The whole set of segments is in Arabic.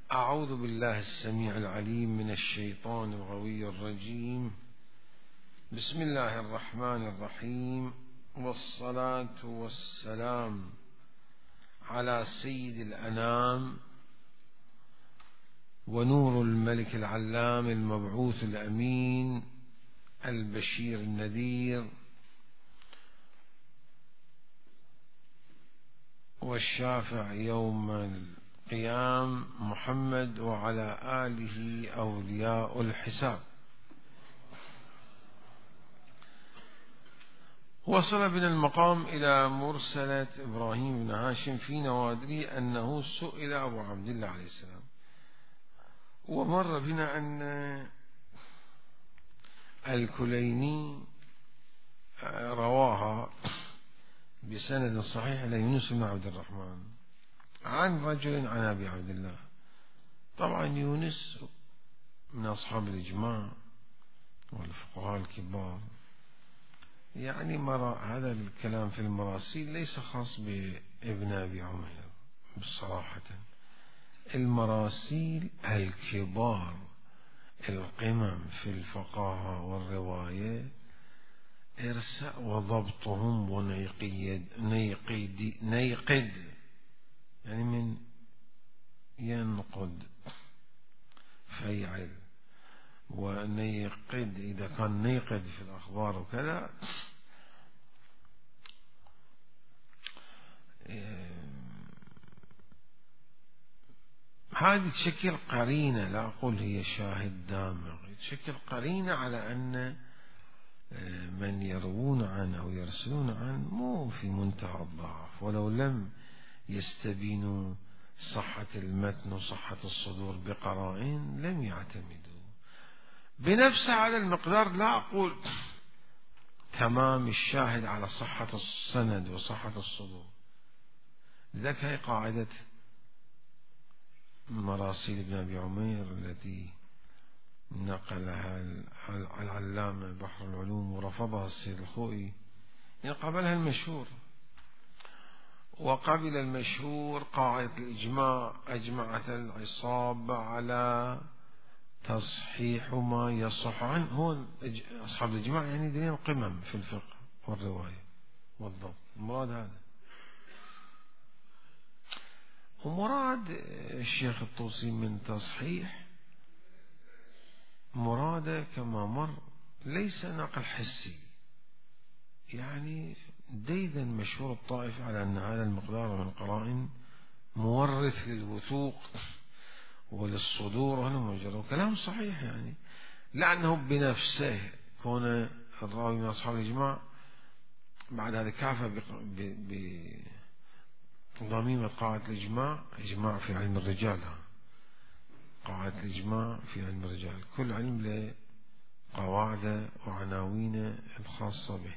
أعوذ بالله السميع العليم من الشيطان الغوي الرجيم. بسم الله الرحمن الرحيم، والصلاة والسلام على سيد الأنام ونور الملك العلام المبعوث الأمين البشير النذير والشافع يوم القيام محمد وعلى آله أولياء الحساب. وصل بنا المقام إلى مرسلة إبراهيم بن هاشم في نوادري أنه سئل أبو عبد الله عليه السلام، ومر بنا أن الكليني رواها بسند صحيح إلى يونس بن عبد الرحمن عن رجل عن أبي عبد الله. طبعا يونس من أصحاب الإجماع والفقهاء الكبار، يعني هذا الكلام في المراسيل ليس خاص بابن أبي عمير بصراحة. المراسيل الكبار القمم في الفقاهة والرواية إرساء وضبطهم نيقد يعني من ينقد فيعل، ونيقد إذا كان نيقد في الأخبار وكذا. هذه تشكل قرينة، لا أقول هي شاهد دامغ، تشكل قرينة على أن من يروون عنه أو يرسلون عنه مو في منتهى الضعف، ولو لم يستبينوا صحة المتن وصحة الصدور بقرائن لم يعتمدوا بنفس هذا المقدار. لا أقول تمام الشاهد على صحة السند وصحة الصدور. لذلك هي قاعدة مراسيل ابن أبي عمير التي نقلها العلامة بحر العلوم ورفضها السيد الخوئي، قبلها المشهور، وقبل المشهور قاعدة الإجماع. أجمعت العصابة على تصحيح ما يصح عنه. هو أصحاب الإجماع يعني دين قمم في الفقه والرواية والضبط، المراد هذا. ومراد الشيخ الطوسي من تصحيح مراده كما مر ليس نقل حسي، يعني ديدا مشهور الطائف على أن هذا المقدار من القرائن مورث للوثوق وللصدور، وهذا مجرد كلام صحيح، يعني لأنه بنفسه كون الراوي من أصحاب الإجماع بعد هذا كافى بضميمة قاعدة الإجماع. إجماع في علم الرجال، قاعدة الإجماع في علم الرجال، كل علم له قواعد وعناوين الخاصة به.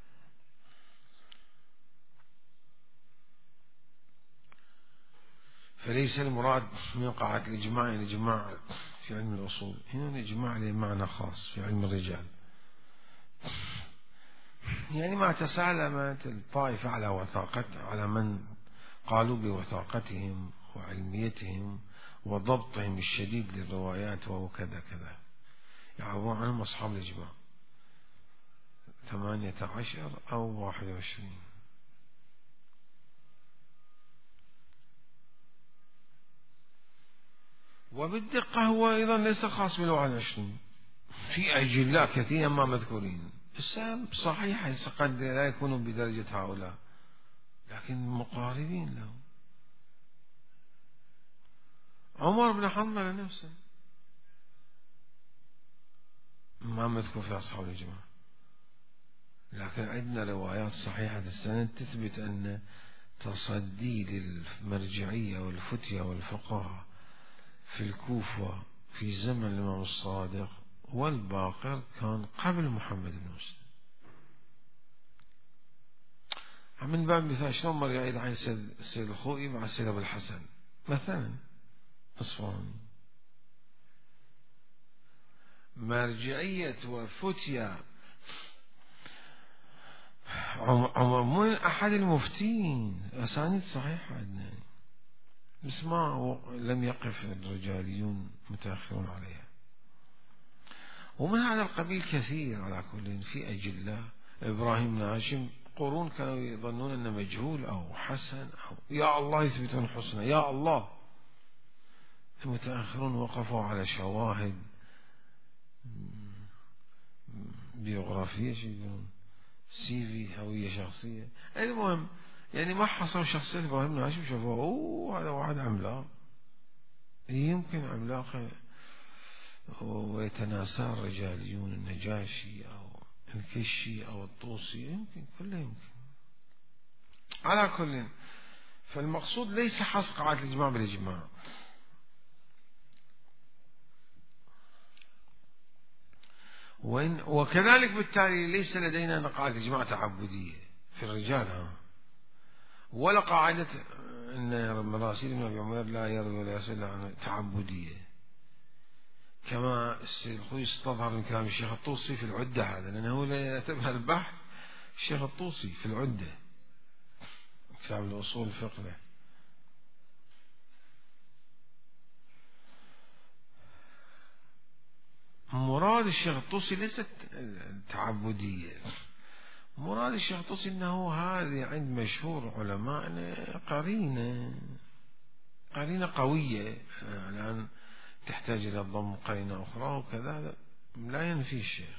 فليس المراد من قاعدة الإجماع الإجماع في علم الأصول، هنا الإجماع له معنى خاص في علم الرجال، يعني ما تسالمت الطائفة على وثاقة، على من قالوا بوثاقتهم وعلميتهم وضبطهم الشديد للروايات وهو كذا كذا، يعبرون عنهم أصحاب الإجماع 18 أو 21. وبالدقة هو أيضا ليس خاص بال21، في أجلاء كثيرا ما مذكورين صحيح قد لا يكونوا بدرجة هؤلاء لكن مقاربين له. عمر بن حنظلة نفسه ما مذكور في أصحاب الإجماع، لكن عندنا روايات صحيحة السند تثبت أن تصدي للمرجعية والفتية والفقهاء في الكوفة في زمن الإمام الصادق والباقر كان قبل محمد بن مسلم. من باب مثال شلون مر يعيد عن السيد الخوئي مع السيد أبو الحسن مثلا أصفهاني. مرجعية وفتية عمر من أحد المفتين، أسانيد صحيحة عندنا، بس ما لم يقف الرجاليون متأخرون عليها. ومن هذا القبيل كثير على كل في أجلاء. إبراهيم بن هاشم قرون كانوا يظنون أنه مجهول أو حسن أو يا الله يثبتون حسنه يا الله. المتأخرون وقفوا على شواهد بيوغرافية يقولون CV هوية شخصية. المهم يعني ما حصلوا شخصية إبراهيم بن هاشم شافوه أوه هذا واحد عملاق، يمكن عملاق ويتناسى الرجاليون النجاشي أو الكشي أو الطوسي، يمكن كله يمكن. على كل فالمقصود ليس حصر قاعدة الإجماع بالإجماع. وكذلك بالتالي ليس لدينا قاعدة إجماع تعبدية في الرجال ولا قاعدة أن مراسيل بن أبي عمير لا يروي ولا يصل عن تعبدية، كما السيد الخوي استظهر من كلام الشيخ الطوسي في العدة هذا، لأنه لا يتبه البحث الشيخ الطوسي في العدة كتاب الأصول الفقه. مراد الشيخ الطوسي ليست تعبدية، مراد الشيخ الطوسي أنه هذه عند مشهور علماء قرينة قوية الآن تحتاج إلى ضم قرينة أخرى وكذا، لا ينفي الشيخ.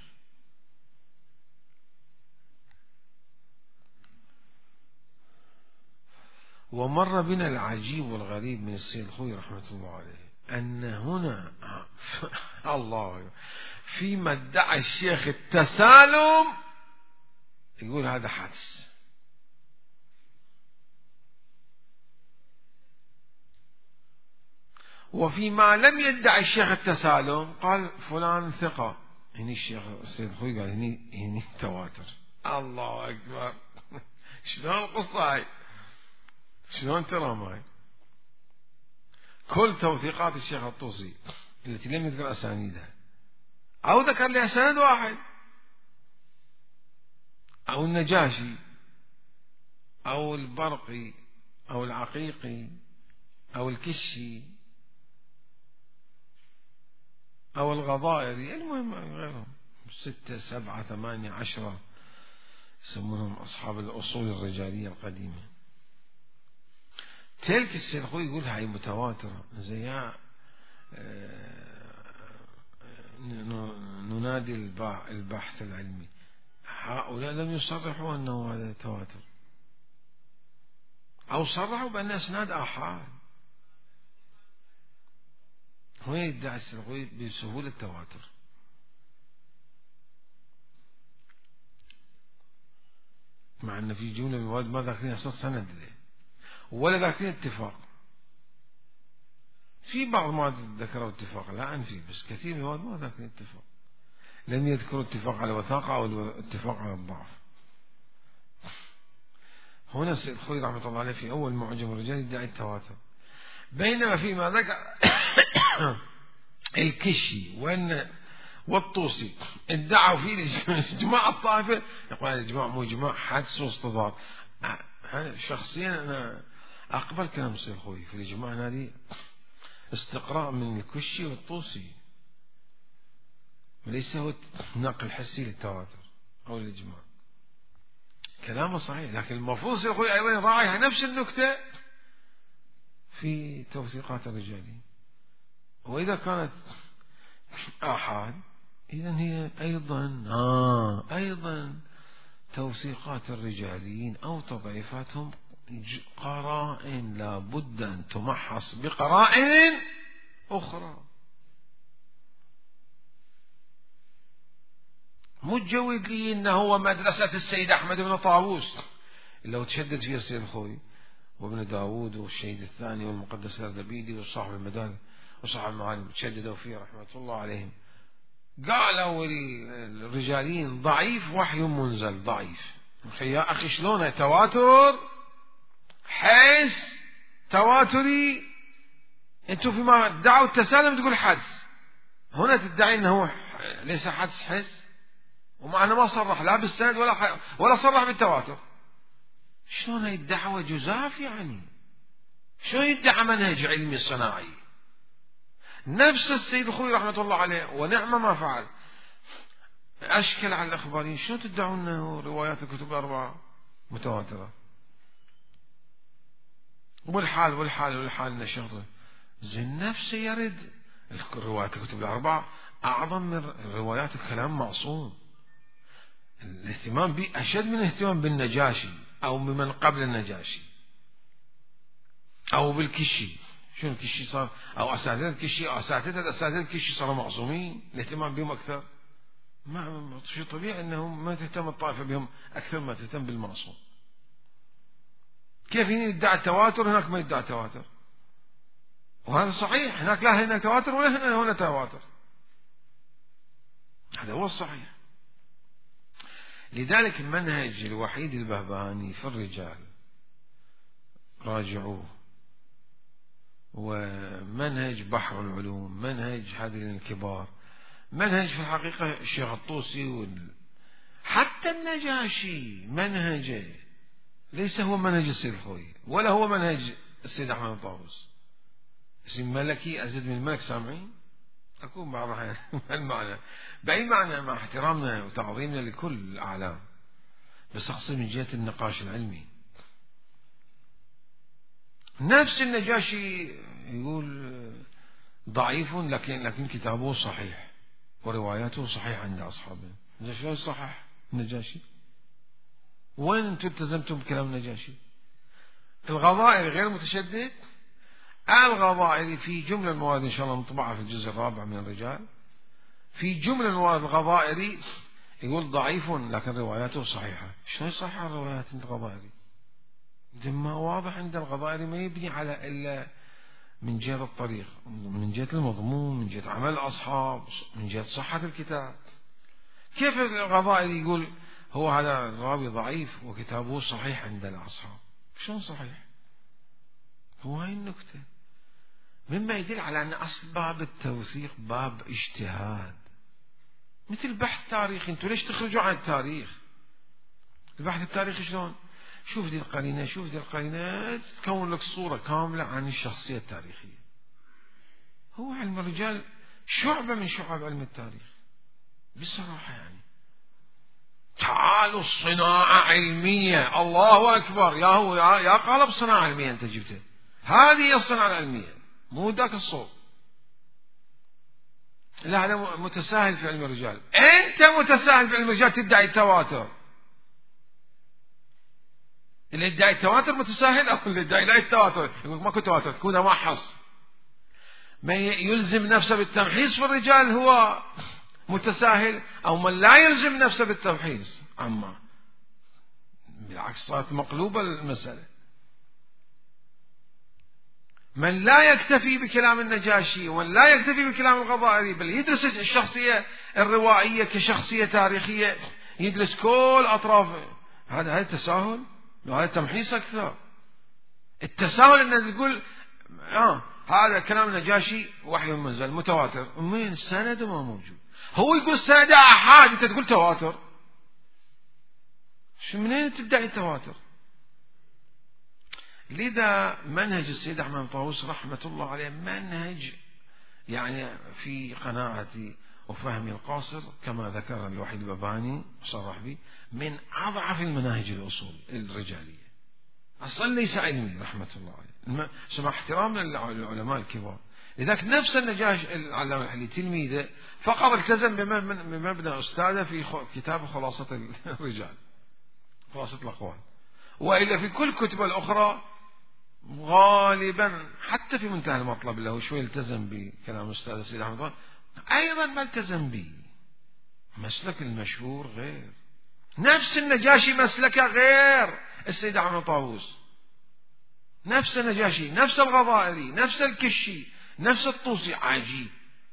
ومر بنا العجيب والغريب من السيد الخوي رحمة الله عليه أن هنا الله فيما ادعى الشيخ التسالم يقول هذا حدس، وفيما لم يدعي الشيخ التسالم قال فلان ثقة. هني الشيخ السيد الخوي قال هني تواتر. الله أكبر شلون القصة هاي؟ شلون ترى معي؟ كل توثيقات الشيخ الطوسي التي لم يذكر أسانيدها أو ذكر لها سند واحد أو النجاشي أو البرقي أو العقيقي أو الكشي أو الغضائري، المهم غيرهم 6 7 8 10 يسمونهم أصحاب الأصول الرجالية القديمة. تلك السيد الخوي يقول هاي متواترة زي ننادي البحث العلمي، هؤلاء لم يصرحوا أنه هذا تواتر أو صرحوا بأن أسناد آحاد. هو يدعي السيد الخوي بسهولة التواتر، مع أن في جملة من المواد ما ذاكرين أساس سند ولا ذاكرين اتفاق. في بعض ما ذكروا اتفاق لا أنفي، بس كثير من المواد ما ذاكرين اتفاق، لم يذكروا اتفاق على وثاقة أو اتفاق على الضعف. هنا السيد الخوي رحمة الله عليه في أول معجم الرجال يدعي التواتر، بينما فيما ذكر الكشي والطوسي ادعوا فيه إجماع الطائفة، يقول هذا الإجماع مو إجماع حدس واستضاد. شخصيا أنا أقبل كلام السيد الخوي في الإجماع هذه استقراء من الكشي والطوسي، وليس هو نقل حسي للتواتر أو الإجماع. كلامه صحيح، لكن المفروض السيد الخوي أيضا يراعي نفس النكتة في توثيقات الرجالين. وإذا كانت آحاد إذن هي أيضا توثيقات الرجاليين أو تضعيفاتهم قرائن لا بد أن تمحص بقرائن أخرى. مجود لي إنه هو مدرسة السيد أحمد بن طاووس لو تشدد فيها السيد الخوي وابن داود والشهيد الثاني والمقدس الأردبيلي وصاحب المدارس وصاحب المعالم تشددوا فيه رحمة الله عليهم. قالوا الرجالين ضعيف وحي منزل ضعيف. يا أخي شلون تواتر حس تواتري؟ انتم فيما دعوا التسالم تقول حدس، هنا تدعي انه ليس حدس حس، ومع انه ما صرح لا بالسند ولا صرح بالتواتر. شلون هاي الدعوة جزاف يعني؟ شو يدعي منهج علمي صناعي؟ نفس السيد الخوي رحمة الله عليه ونعم ما فعل، أشكل على الأخباريين. شو تدعون أنه روايات الكتب الأربعة متواترة؟ والحال نشرته زين نفسه يرد روايات الكتب الأربعة أعظم من روايات الكلام معصوم. الاهتمام به أشد من الاهتمام بالنجاشي أو بمن قبل النجاشي أو بالكشي. شو الكشي صار؟ أو أساتذة الكشي أو أساتذة الكشي صاروا معصومين، الاهتمام بهم أكثر. ما شيء طبيعي أنهم ما تهتم الطائفة بهم أكثر ما تهتم بالمعصوم. كيف هنا يدعي التواتر هناك ما يدعي التواتر؟ وهذا صحيح، هناك لا هنا تواتر ولا هنا تواتر. هذا هو الصحيح. لذلك المنهج الوحيد البهبهاني في الرجال راجعوه، ومنهج بحر العلوم، منهج هذين الكبار، منهج في الحقيقة الشيخ الطوسي حتى النجاشي منهجه ليس هو منهج السيد الخوي ولا هو منهج السيد أحمد الطاووس. اسم ملكي أزيد من الملك، سامعين؟ أكون بعض المعنى بأي معنى مع احترامنا وتعظيمنا لكل الأعلام، بس أقصد من جهة النقاش العلمي. نفس النجاشي يقول ضعيف لكن كتابه صحيح ورواياته صحيحة عند أصحابه. شلون صحح النجاشي؟ وين أنتم التزمتم بكلام النجاشي؟ الغضائر غير متشدد. الغضائري في جملة المواد إن شاء الله نطبعها في الجزء الرابع من الرجال، في جملة المواد الغضائري يقول ضعيف لكن رواياته صحيحة. شلون يصحح الروايات عند الغضائري؟ ما واضح عند الغضائري ما يبني على إلا من جهة الطريق، من جهة المضمون، من جهة عمل الأصحاب، من جهة صحة الكتاب. كيف الغضائري يقول هو هذا الراوي ضعيف وكتابه صحيح عند الأصحاب؟ شلون صحيح؟ هو هاي النكتة، مما يدل على أن أصل باب التوثيق باب اجتهاد، مثل بحث تاريخي. أنتوا ليش تخرجوا عن التاريخ؟ البحث التاريخي شلون؟ شوف دي القرينة تكون لك صورة كاملة عن الشخصية التاريخية. هو علم الرجال شعبة من شعب علم التاريخ بصراحة. يعني تعالوا الصناعة علمية، الله أكبر، يا قالب صناعة علمية أنت جبته، هذه هي الصناعة العلمية مو ذاك الصوت. لا هذا متساهل في علم الرجال. أنت متساهل في علم الرجال تدعي التواتر. اللي يدعي التواتر متساهل، أو اللي يدعي لا التواتر يقول ماكو تواتر كونه ما حص. من يلزم نفسه بالتمحيص في الرجال هو متساهل، أو من لا يلزم نفسه بالتمحيص عما بالعكس صارت مقلوبة المسألة. من لا يكتفي بكلام النجاشي ومن لا يكتفي بكلام الغضائري بل يدرس الشخصية الروائية كشخصية تاريخية، يدرس كل أطراف. هذا تساهل وهذا تمحيص أكثر. التساهل أن تقول هذا كلام النجاشي وحي منزل متواتر، من السند ما موجود. هو يقول سند أحد أنت تقول تواتر. شو منين تدعي تواتر؟ لذا منهج السيد أحمد الطاووس رحمة الله عليه منهج يعني في قناعتي وفهمي القاصر كما ذكر الوحيد البهبهاني صرح به من أضعف المناهج الأصول الرجالية. أصلا ليس علمي رحمة الله عليه، سمع احترامنا للعلماء الكبار. لذلك نفس النجاش العلامة الحلي تلميذه فقط التزم بمبنى أستاذه في كتاب خلاصة الرجال، خلاصة الأقوال، وإلا في كل كتب الأخرى غالبا حتى في منتهى المطلب له شوي التزم بكلام أستاذ السيد أحمد الله، أيضا ما التزم به. مسلك المشهور غير، نفس النجاشي مسلكه غير السيد أحمد الطاووس، نفس النجاشي، نفس الغضائري، نفس الكشي، نفس الطوسي، عجيب.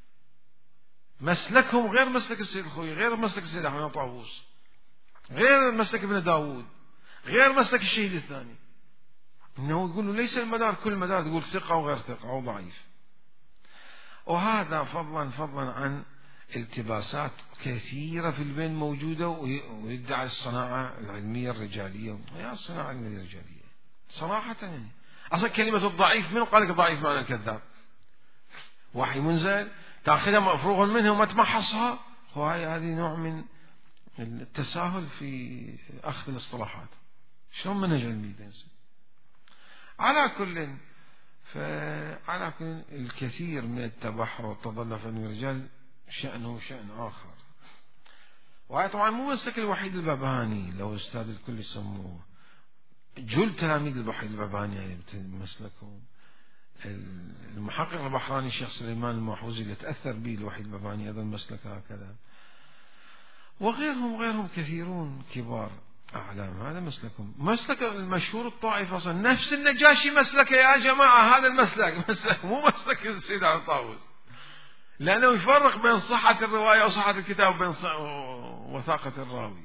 مسلكهم غير مسلك السيد الخوي، غير مسلك السيد أحمد الطاووس، غير مسلك ابن داود، غير مسلك الشهيد الثاني. إنه يقول ليس المدار كل مدار تقول ثقة وغير ثقة أو ضعيف. وهذا فضلا عن التباسات كثيرة في البين موجودة، ويدعي الصناعة العلمية الرجالية. يا الصناعة العلمية الرجالية صراحة يعني أصلا كلمة الضعيف من قال لك ضعيف معنى الكذاب؟ وحي منزل تأخذها مفروغ منه وما تمحصها، هذه نوع من التساهل في أخذ الاصطلاحات. شلون منهج علمي؟ على كل الكثير من التبحر والتضلع في الرجال شأنه شأن آخر. وهذا طبعا مو مسلك الوحيد الباباني، لو أستاذ الكل يسموه جل تلاميذ الوحيد الباباني مسلكه. المحقق البحراني الشيخ سليمان المحوزي اللي تأثر به الوحيد الباباني أيضا مسلك هكذا، وغيرهم كثيرون كبار أعلام هذا مسلكهم. مسلك المشهور الطائفة أصلا نفس النجاشي مسلك يا جماعة، هذا المسلك مو مسلك السيد علي الطاووس، لأنه يفرق بين صحة الرواية وصحة الكتاب وبين وثاقة الراوي،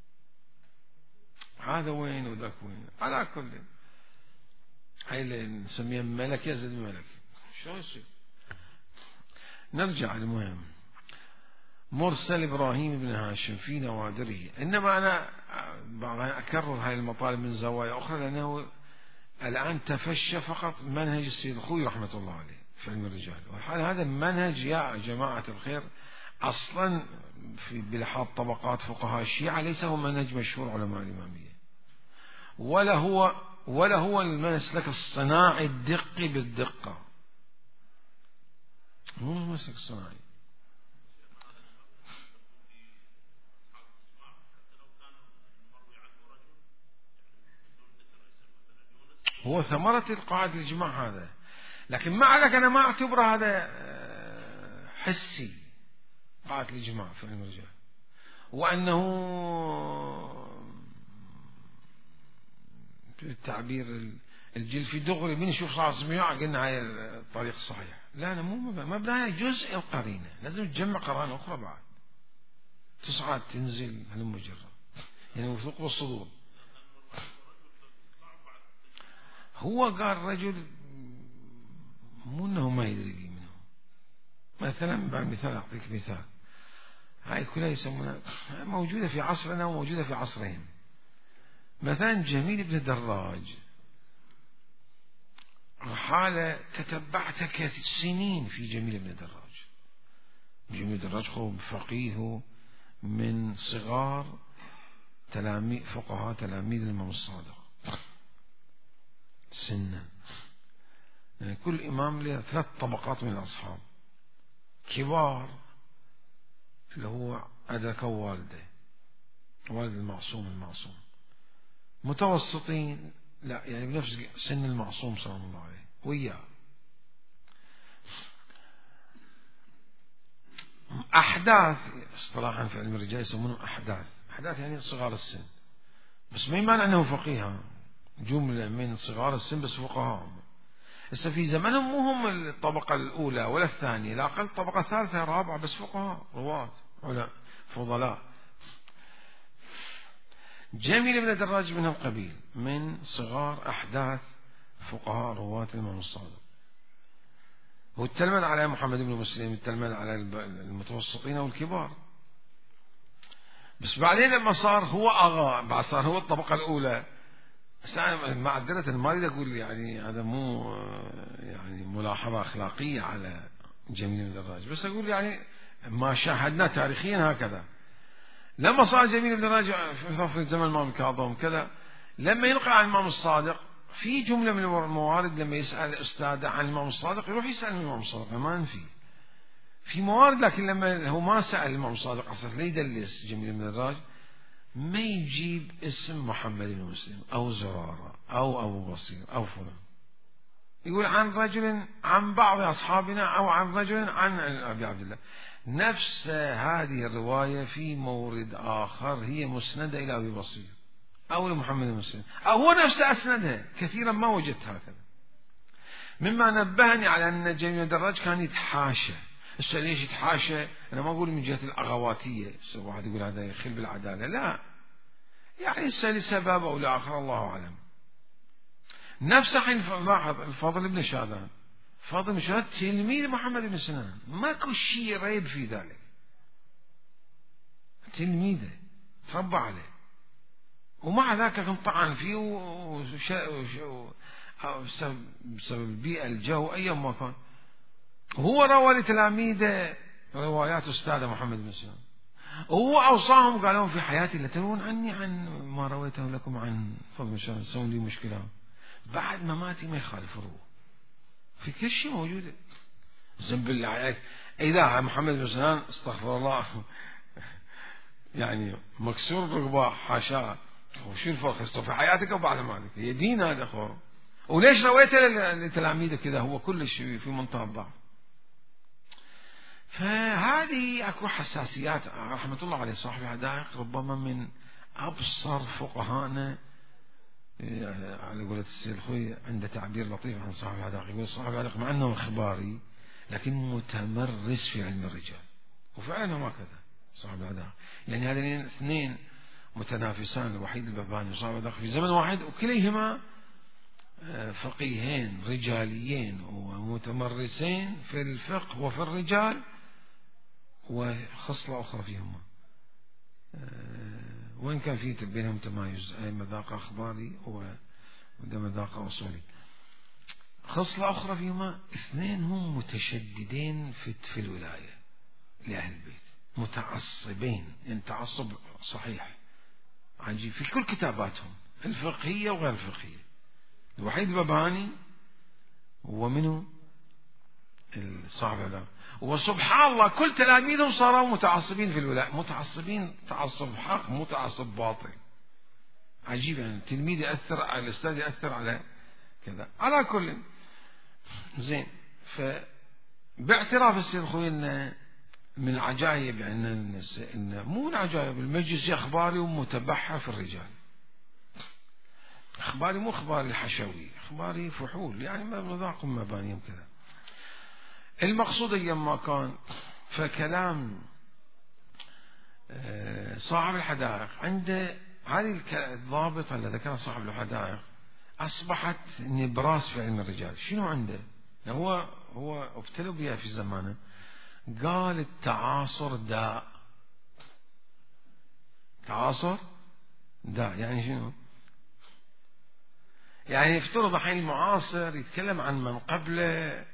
هذا وين وذاك وين. على كل هاي اللي نسميها ملك يزيد ملك. شو يصير؟ نرجع. المهم مرسل إبراهيم بن هاشم في نوادره. إنما أنا أكرر هاي المطالب من زوايا أخرى، لأنه الآن تفشى فقط منهج السيد الخوي رحمة الله عليه في علم الرجال، وحال هذا المنهج يا جماعة الخير أصلا في بلحاظ طبقات فقهاء الشيعة ليس هو منهج مشهور علماء الإمامية، ولا هو المسلك الصناعي الدقي بالدقة، مو المسلك الصناعي. هو ثمرة القاعدة الإجماع هذا، لكن مع ذلك أنا ما أعتبره هذا حسي قاعدة الإجماع في علم الرجال، وأنه التعبير الجلفي دغري من يشوف صار سميع قلنا هاي الطريق الصحيح. لا أنا مو مبناها جزء القرينة، لازم تجمع قرائن أخرى بعد تصعد تنزل هالمجرد، يعني وثوق بالصدور. هو قال رجل مو انه ما يدري به منه. مثلا بعد مثال اعطيك مثال، هاي كلها يسمونها موجودة في عصرنا وموجودة في عصرهم. مثلا جميل بن دراج، حالة تتبعت سنين في جميل بن دراج. جميل بن دراج هو فقيه من صغار فقهاء تلاميذ الإمام الصادق سنا، يعني كل إمام له 3 طبقات من الأصحاب. كبار اللي هو أدركه والده المعصوم. متوسطين لا يعني بنفس سن المعصوم صلى الله عليه وياه. أحداث اصطلاحا في علم الرجال يسمونه أحداث يعني صغار السن، بس ما يمانع أنه فقيها، جملة من صغار السن بس فقهاء. هسه في زمنهم مو هم الطبقة الأولى ولا الثانية، لا أقل طبقة ثالثة رابعة بس فقهاء رواة علماء فضلاء. جميل بن دراج من القبيل من صغار أحداث فقهاء رواة الإمام الصادق، هو التلمذ على محمد بن مسلم، التلمذ على المتوسطين والكبار. بس بعدين لما صار هو بعد صار هو الطبقة الأولى. معذرة ما أريد أقول يعني هذا مو يعني ملاحظة أخلاقية على جميل بن دراج، بس أقول يعني ما شاهدنا تاريخيا هكذا. لما صار جميل بن دراج في زمن الإمام الكاظم كذا، لما ينقل عن الإمام الصادق في جملة من الموارد، لما يسأل أستاذه عن الإمام الصادق يروح يسأل الإمام الصادق، ما نفي في موارد. لكن لما هو ما سأل الإمام الصادق أصلا ليه يدلس جميل بن دراج، ما يجيب اسم محمد بن مسلم أو زرارة أو أبو بصير أو فلان، يقول عن رجل عن بعض أصحابنا أو عن رجل عن أبي عبد الله. نفس هذه الرواية في مورد آخر هي مسندة إلى أبي بصير أو لمحمد بن مسلم، أو هو نفسه أسندها. كثيرا ما وجدت هكذا، مما نبهني على أن جميل بن دراج كان يتحاشى. ليش يتحاشى؟ أنا ما أقول من جهة الأغواتية، واحد يقول هذا يخل بالعدالة، لا، يعني لسبب أو لآخر الله أعلم. نفس حين لاحظ الفضل بن شادان، فضل بن شادان تلميذ محمد بن سنان، ماكو شيء ريب في ذلك، تلميذه تربى عليه، ومع ذلك طعن فيه أو بسبب البيئة الجو أي ما كان. هو روى لتلاميذه روايات أستاذ محمد بن سلام، هو أوصاهم قال لهم في حياتي لا ترون عني عن ما رويته لكم عن فضل بن شهاب، سووا لي مشكلة بعد مماتي ما يخالف الروح في كل شيء موجودة. زين بالله عليك إذا محمد بن سلام استغفر الله يعني مكسور الرقبة حاشاه، وشو الفرق في حياتك وبعد مالك؟ هي دين هذا أخو. وليش رويته لتلاميذه كذا؟ هو كل شيء في منتهى الضعف. فهذه اكو حساسيات. رحمة الله عليه صاحب الحدائق ربما من ابصر فقهانا، على قولة السيد الخوي عنده تعبير لطيف عن صاحب الحدائق، يقول صاحب الحدائق مع انه خباري لكن متمرس في علم الرجال، وفعلا هو كذا صاحب الحدائق. يعني هذين اثنين متنافسان، الوحيد البهباني وصاحب الحدائق في زمن واحد، وكليهما فقيهين رجاليين ومتمرسين في الفقه وفي الرجال، وخصلة أخرى فيهما وإن كان في بينهم تمايز، أي مذاق أخباري وده مذاق أصولي. خصلة أخرى فيهما اثنين هم متشددين في الولاية لأهل البيت، متعصبين، يعني تعصب صحيح عجيب في كل كتاباتهم الفقهية وغير الفقهية. الوحيد الباباني ومنه صاحب العلم، وسبحان الله كل تلاميذهم صاروا متعصبين في الولاء، متعصبين تعصب حق مو تعصب باطل. عجيب يعني التلميذ يأثر على الأستاذ، يأثر على كذا. على كل زين، فباعتراف السيد الخوي إن من العجائب يعني إن مو من عجائب المجلس أخباري ومتبحر في الرجال. أخباري مو أخباري حشوي، أخباري فحول يعني مذاقهم مبانيهم كذا. المقصود أيما كان فكلام صاحب الحدائق عنده هذه الضابطة اللي ذكرها صاحب الحدائق أصبحت نبراس في علم الرجال. شنو عنده؟ هو ابتلوا بها في زمانه، قال التعاصر داء. تعاصر داء يعني شنو؟ يعني افترض الحين المعاصر يتكلم عن من قبله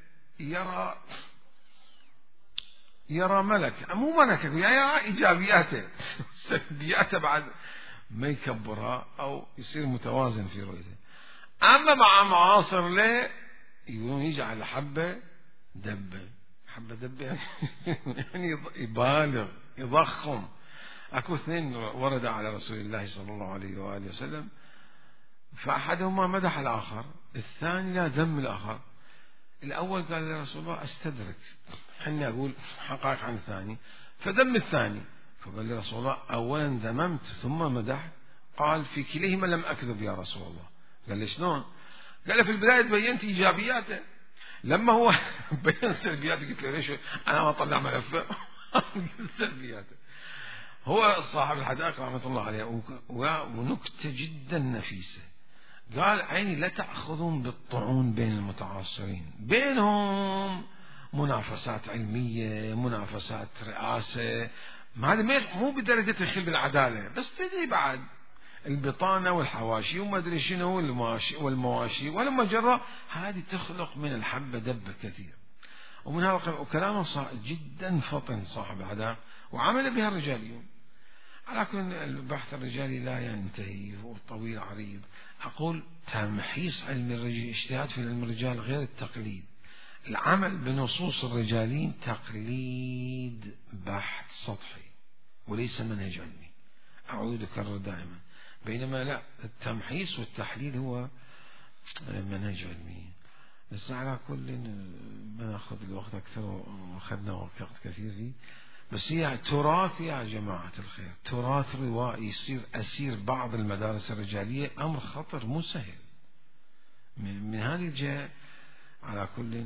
يرى ملك، مو ملك يعني يرى إيجابياته سلبياته بعد ما يكبرها أو يصير متوازن في رؤيته. أما مع معاصر له يجعل حبة دبة، حبة دبة يعني يبالغ يضخم. أكو اثنين ورد على رسول الله صلى الله عليه وآله وسلم، فأحدهما مدح الآخر، الثاني لا ذم الآخر. الأول قال يا رسول الله أستدرك، خلني أقول حقائق عن الثاني، فذم الثاني. فقال يا رسول الله أولا ذممت ثم مدح؟ قال في كليهما لم أكذب يا رسول الله. قال لي شلون؟ قال في البداية بينت إيجابياته، لما هو بين سلبياته قلت له ليش أنا ما أطلع ملفه سلبياته. هو صاحب الحدائق رحمة الله عليه ونكتة جدا نفيسة، قال عيني لا تأخذون بالطعون بين المتعاصرين، بينهم منافسات علمية، منافسات رئاسة، هذا مو بدرجة الخل بالعدالة، بس تدري بعد البطانة والحواشي وما أدري شنو والمواشي ولما جرى هذه تخلق من الحبة دبة كثير. ومن هذا وكلامه جدا فطن صاحب الحدائق وعمل بها الرجاليون. على كل البحث الرجالي لا ينتهي، هو طويل عريض. أقول تمحيص علم الرجال، اجتهاد في علم الرجال غير التقليد. العمل بنصوص الرجالين تقليد بحث سطحي وليس منهج علمي، أعود أكرر دائما. بينما لا، التمحيص والتحليل هو منهج علمي. بس على كل ما نأخذ الوقت أكثر، وأخذنا وقت كثير فيه، بس هي تراث يا جماعة الخير، تراث روائي يصير أسير بعض المدارس الرجالية، أمر خطر مو سهل. من هذه الجهة على كل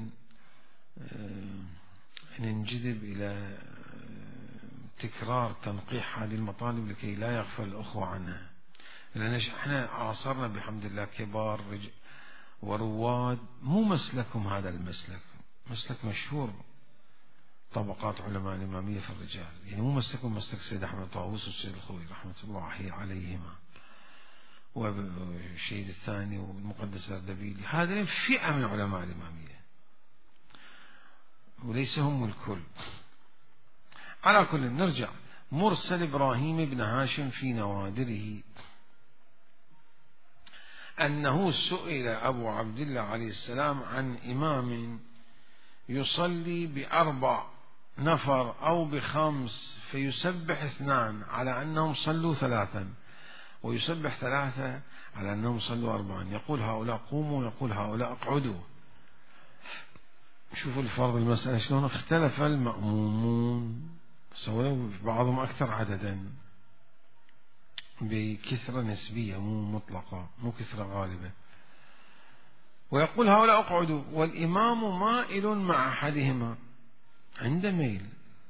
ننجذب إلى تكرار تنقيح هذه المطالب لكي لا يغفل الأخوة عنها، لأن احنا عاصرنا بحمد الله كبار ورواد مو مسلكهم هذا المسلك، مسلك مشهور طبقات علماء الإمامية في الرجال، يعني مو مسلكهم مسلك السيد أحمد طاووس والسيد الخوي رحمة الله عليهما، والشهيد الثاني والمقدس الأردبيلي، هذا فئة من علماء الإمامية وليس هم الكل. على كل نرجع. مرسل إبراهيم بن هاشم في نوادره أنه سئل أبو عبد الله عليه السلام عن إمام يصلي ب4 نفر أو ب5 فيسبح 2 على أنهم صلوا 3 ويسبح 3 على أنهم صلوا 4، يقول هؤلاء قوموا ويقول هؤلاء اقعدوا. شوفوا الفرض المسألة شلون اختلف المأمومون، سووا بعضهم أكثر عددا بكثرة نسبية مو مطلقة، مو كثرة غالبة، ويقول هؤلاء اقعدوا والإمام مائل مع أحدهما عند ميل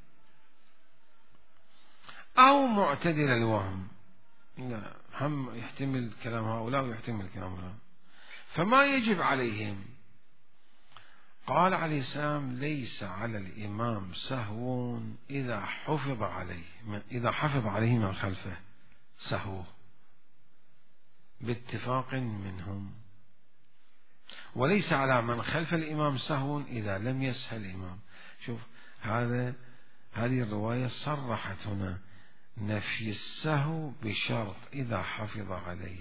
أو معتدل الوهم، لا هم يحتمل كلام هؤلاء ويحتمل كلام هؤلاء، فما يجب عليهم. قال عليه السلام ليس على الإمام سهو إذا حفظ عليه من خلفه سهو باتفاق منهم، وليس على من خلف الإمام سهو إذا لم يسهى الإمام. شوف هذه الرواية صرحت هنا نفي السهو بشرط إذا حفظ عليه،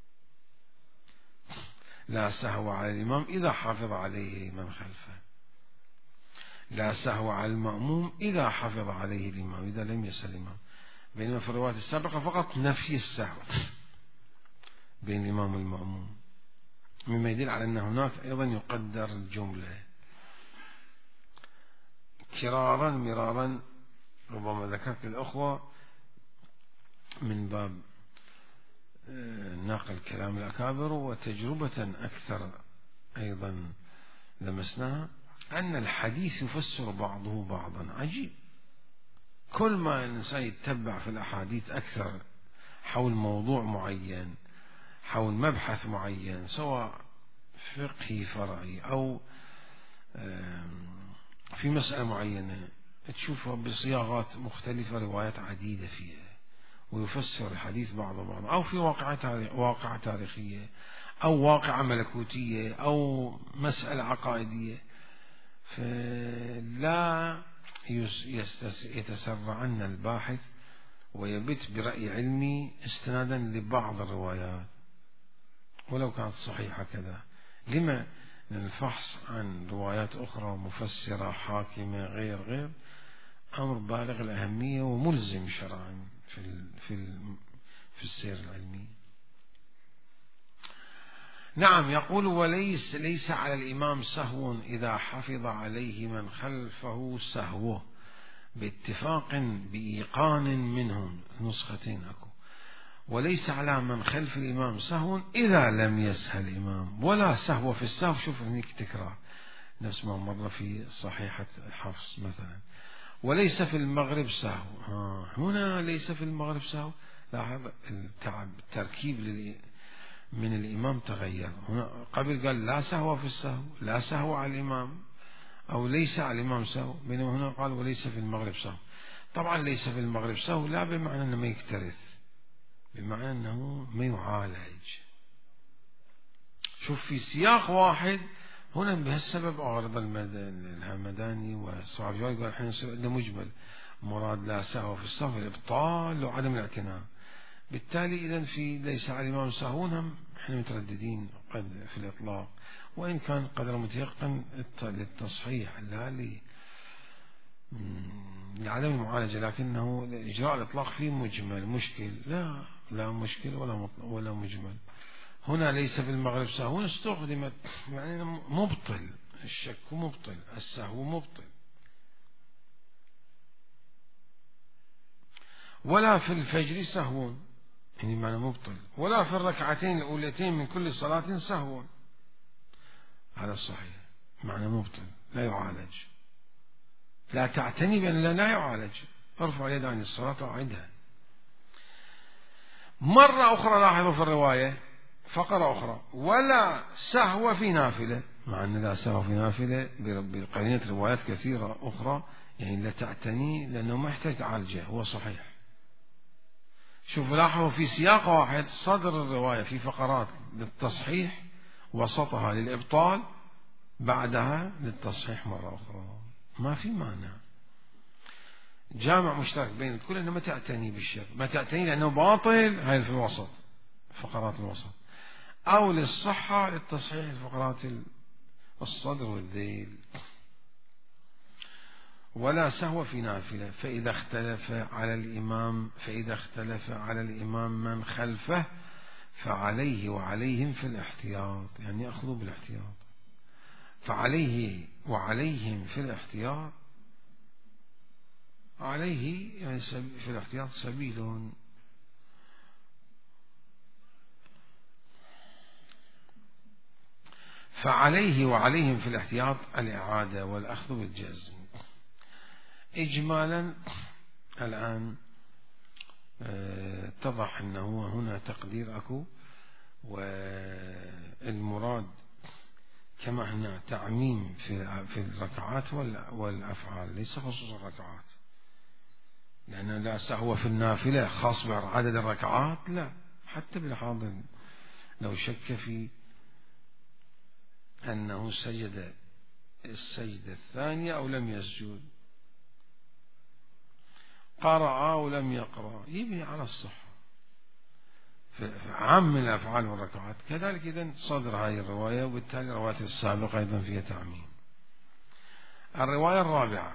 لا سهو على الإمام إذا حفظ عليه من خلفه، لا سهو على المأموم إذا حفظ عليه الإمام إذا لم يسهى الإمام، بينما في الروايات السابقة فقط نفي السهو بين الإمام والمأموم، مما يدل على أن هناك أيضا يقدر الجملة. كرارا مرارا ربما ذكرت الأخوة من باب نقل كلام الأكابر وتجربة أكثر أيضا لمسناها، أن الحديث يفسر بعضه بعضا. عجيب، كل ما الإنسان يتبع في الأحاديث أكثر حول موضوع معين، حول مبحث معين، سواء فقهي فرعي أو في مسألة معينة، تشوفها بصياغات مختلفة روايات عديدة فيها، ويفسر الحديث بعضه بعضا، أو في واقعة تاريخية أو واقعة ملكوتية أو مسألة عقائدية، فلا يتسرعن الباحث ويبت برأي علمي استنادا لبعض الروايات ولو كانت صحيحة كذا. لما؟ لأن الفحص عن روايات أخرى مفسرة حاكمة غير أمر بالغ الأهمية وملزم شرعا في السير العلمي. نعم، يقول ليس على الإمام سهو إذا حفظ عليه من خلفه سهوه باتفاق بإيقان منهم، نسختين أكو، وليس على من خلف الإمام سهو إذا لم يسهى الإمام، ولا سهو في السهو. شوف هناك تكرار نفس ما مر في صحيحة حفص مثلا. وليس في المغرب سهو، هنا ليس في المغرب سهو، لاحظ التركيب من الإمام تغير. هنا قبل قال لا سهو في السهو، لا سهو على الإمام أو ليس على الإمام سهو، بينما هنا قال وليس في المغرب سهو. طبعا ليس في المغرب سهو لا بمعنى أنه ما يكترث، بمعنى أنه ما يعالج. شوف في سياق واحد هنا بهالسبب أعرض الهمداني والصعب جواد قال احنا نصير عندنا مجمل مراد لا سهو في السهو الإبطال وعدم الاعتناء. بالتالي إذن في ليس على الإمام سهون هم احنا مترددين قد في الإطلاق، وإن كان قدر متيقن للتصحيح لا لعدم المعالجة، لكنه إجراء الإطلاق فيه مجمل مشكل. لا مشكل ولا مجمل. هنا ليس في المغرب سهو استخدمت يعني مبطل، الشك مبطل، السهو مبطل. ولا في الفجر سهو يعني معنى مبطل، ولا في الركعتين الأولتين من كل صلاة سهو، هذا الصحيح معنى مبطل لا يعالج. لا تعتني بأن لا يعالج، ارفع اليد عن الصلاة وأعدها. مرة أخرى لاحظوا في الرواية فقرة أخرى ولا سهو في نافلة، مع أن لا سهو في نافلة بقرينة روايات كثيرة أخرى يعني لا تعتني، لأنه ما يحتاج تعالجه، هو صحيح. شوفوا لاحظوا في سياق واحد صدر الرواية في فقرات للتصحيح، وسطها للإبطال، بعدها للتصحيح مرة أخرى. ما في مانع، جامع مشترك بين الكل، أنه ما تعتني بالشر، ما تعتني لأنه باطل، هاي في الوسط، فقرات الوسط، أو للصحة للتصحيح الفقرات الصدر والذيل. ولا سهو في نافلة، فإذا اختلف على الإمام من خلفه فعليه وعليهم في الاحتياط، يعني يأخذوا بالاحتياط. فعليه وعليهم في الاحتياط، عليه يعني في الاحتياط سبيل. فعليه وعليهم في الاحتياط الإعادة والأخذ بالجزم. إجمالا الآن اتضح أنه هنا تقدير أكو، والمراد كما هنا تعميم في الركعات والأفعال، ليس خصوص الركعات، لأن لا سهو في النافلة خاص بعدد الركعات، لا، حتى بالحاضر لو شك في أنه سجد السجدة الثانية أو لم يسجد، قرأ أو لم يقرأ، يبني على الصحة في عام من الأفعال والركعات. كذلك إذن صدر هذه الرواية، وبالتالي الرواية السابقة أيضا فيها تعميم. الرواية الرابعة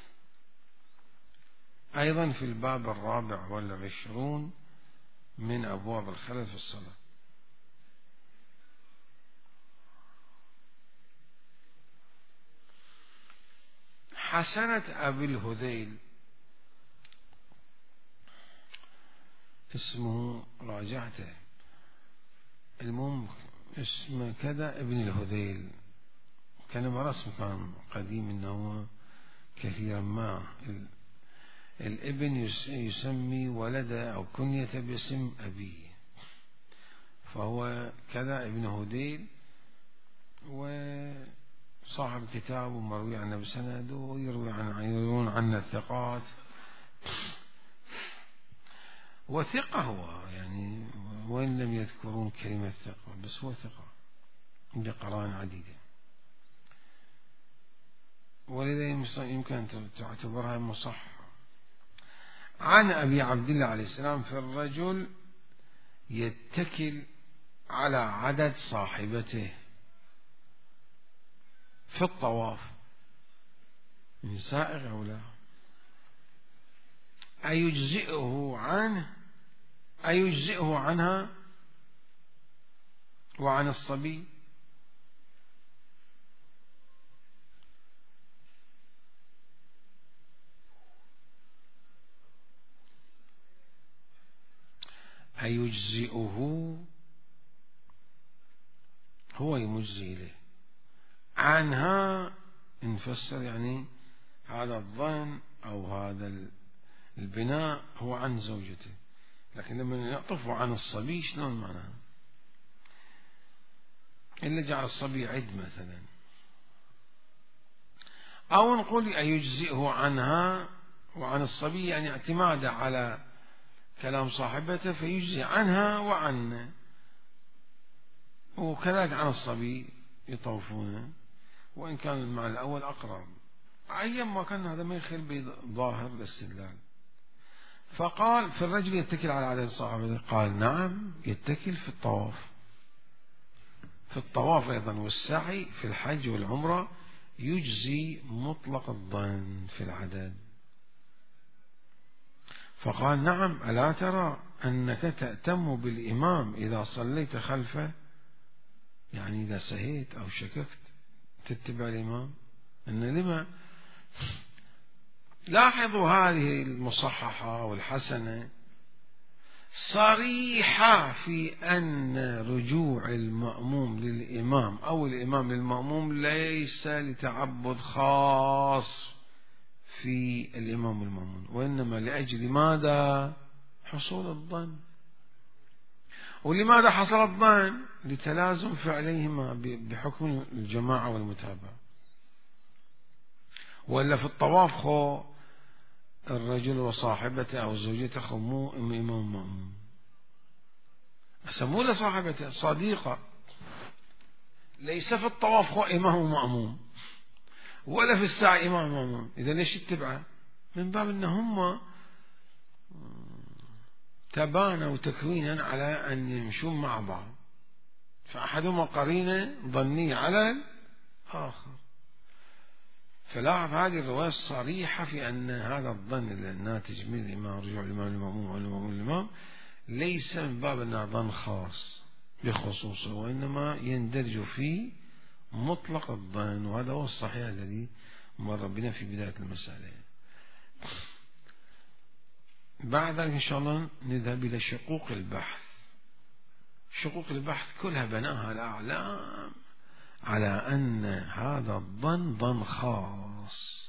أيضا في الباب 24 من أبواب الخلل في الصلاة. حسنة أبي الهذيل، اسمه راجعته، المهم اسمه كذا ابن الهذيل، كان مرسم، كان قديم إنه كثيرا ما الابن يسمي ولده أو كنية باسم أبيه، فهو كذا ابن هذيل، وصاحب كتاب ومروي عنه بسند، ويروون عنه الثقات، وثقة هو، يعني وإن لم يذكرون كلمة ثقة، بس هو ثقة بقرائن عديدة، ولذا يمكن أن تعتبرها مصححة. عن أبي عبد الله عليه السلام في الرجل يتكل على عدد صاحبته في الطواف، من سائغ أو لا، أيجزئه عنها وعن الصبي؟ أيجزئه، هو يمجزي له، عنها نفسر يعني هذا الظن أو هذا البناء هو عن زوجته، لكن لما يعطف عن الصبي شلون معناه؟ إلا جعل الصبي عد مثلا، أو نقول أيجزئه عنها وعن الصبي، يعني اعتماد على كلام صاحبته فيجزي عنها وعنه، وكذلك عن الصبي يطوفونه، وإن كان المعنى الأول أقرب. أيما كان هذا ما يخل بظاهر الاستدلال. فقال في الرجل يتكل على عدد صاحبته، قال نعم يتكل في الطواف، في الطواف أيضا والسعي في الحج والعمرة يجزي مطلق الظن في العدد. فقال نعم، ألا ترى أنك تأتم بالإمام إذا صليت خلفه، يعني إذا سهيت أو شككت تتبع الإمام، أن لما لاحظوا هذه المصححة والحسنة صريحة في أن رجوع المأموم للإمام أو الإمام للمأموم ليس لتعبد خاص في الإمام والمأموم، وإنما لأجل ماذا؟ حصول الظن. ولماذا حصل الظن؟ لتلازم فعليهما بحكم الجماعة والمتابعة. وإلا في الطواف الرجل وصاحبته أو زوجته خمو إمام مأموم، أسموه لصاحبته صديقة، ليس في الطواف هو إمام مأموم ولا في السعي إمام مأموم، إذا ليش اتبعه؟ من باب أنهم تبانوا تكوينا على أن يمشون مع بعض، فأحدهما قرينة ظنية على الآخر. فلاحظ هذه الرواية الصريحة في أن هذا الظن الناتج من الإمام رجوع الإمام المأموم والمأموم الإمام ليس من باب أنه ظن خاص بخصوصه، وإنما يندرج في مطلق الظن، وهذا هو الصحيح الذي مر بنا في بداية المسألة. بعد ذلك إن شاء الله نذهب إلى شقوق البحث. شقوق البحث كلها بناها الأعلام على أن هذا الظن ظن خاص،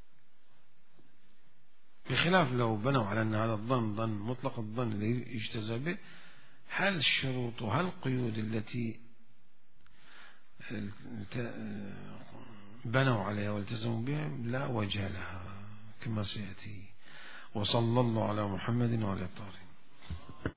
بخلاف لو بنوا على أن هذا الظن ظن مطلق الظن الذي يجتزى به، هل الشروط وهل القيود التي بنوا عليها والتزموا بها لا وجه لها كما سيأتي. وصلى الله على محمد وعلى الطاهرين.